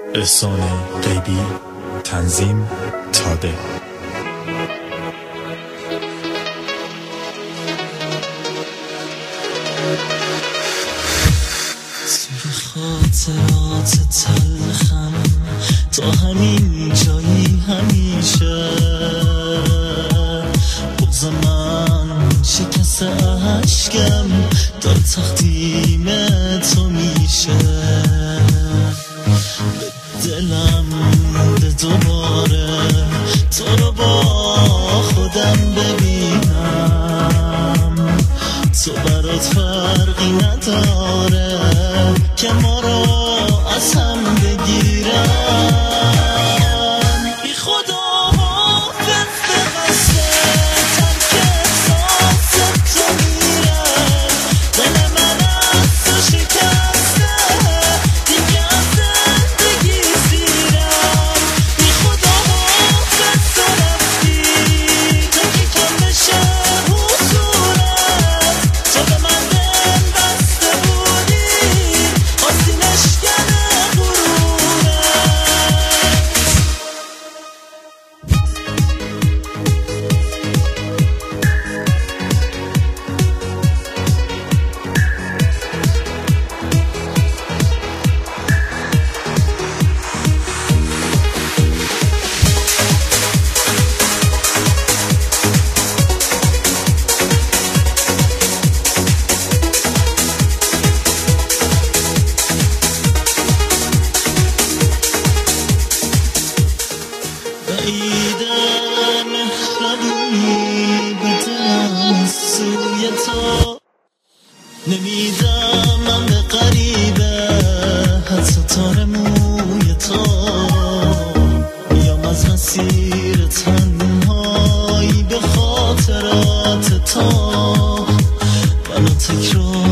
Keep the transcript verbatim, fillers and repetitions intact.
احسان غیبی، تنظیم تاده. توی خاطرات تلخم تا همین جایی همیشه بغض من شکست عشقم داره تقدیم تو میشه. به دلم موده دوباره تو رو با خودم ببینم، تو برات فرقی نداره که ما رو از هم بگیرم. بی خدا حافظ به قصد ترک احساس تو میرم، دل من از تو شکسته دیگه از زندگی سیرم. بی خدا حافظ تو رفتی تو که کم بشه حضورت، تو به من دل بسته بودی خواستی مشکن غرورت. بعیدم مهربونی بدم سوی تو، نمیدم من به غریبه حتی تار موی تو. بیام از مسیر تنهایی به خاطرات تو، منو تکرار